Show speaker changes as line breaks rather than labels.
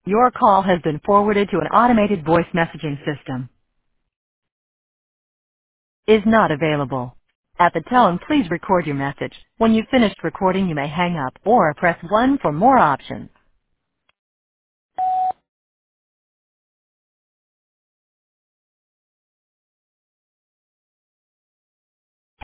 Your call has been forwarded to an automated voice messaging system. Is not available. At the tone, please record your message. When you've finished recording, you may hang up or press 1 for more options.